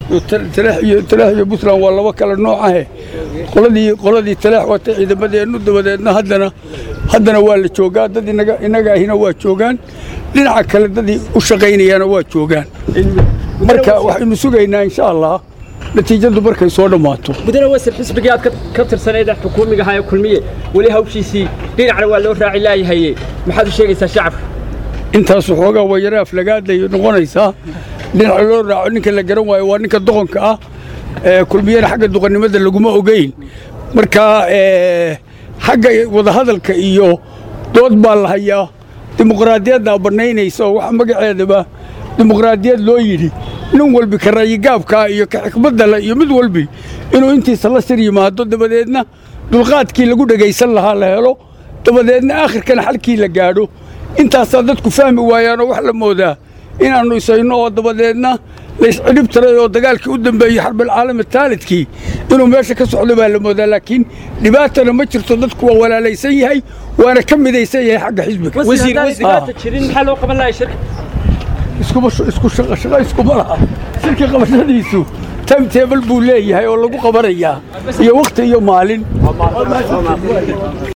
تلاح بطلان والله وكل النوعه qoladii talaax wata ciidamadeenu dabadeedna haddana waa la joogaa dad inaga ahina waa joogaan dhinaca kale dadii u shaqaynayana waa joogaan marka waxaynu sugaynaa insha Allah natiijadu markay soo dhamaato mudane wasir xisbiga aad ka tirsaneed xukuumiga haya kulmiye wali hawshiisii dhinacna waa loo raaci laayahay maxaad u sheegaysaa shacabka intaas xoogaa way yaraaf lagaaday noqonaysaa dhinaca loo raaco ninka la garan waayo waa ninka doqonka ah kulmiyana xagga duqannimada laguma ogeyn marka xagga wada hadalka iyo dood baa la hayaa dimuqraadiyadda banaynaysa waxa magaceedaba dimuqraadiyad loo yiri nin walba ka rayi gaabka iyo ka xikmadda la iyo mid walba inuu intiisa la sir yimaado dabadeedna dulqaadkii lagu dhageysan lahaa la helo dabadeedna aakhirkana xalkii la gaadho intaas dadku fahmi waayaan wax la moodaa inaanu isayno oo dabadeedna ليش ترى ودقالك قدام بي حرب العالم الثالث كي إنه ماشي كسر بالموضوع لكن لباتنا ما ترتضتك ولا ليس هي وأنا كم ذي سيء حق حزبك وزير تشرين حلو قبل لا يشرك اسكو شغال اسكو مرة شركة قبل هذيسو تم تقبل بولي هاي والله بقبرية يا وقت يا مالين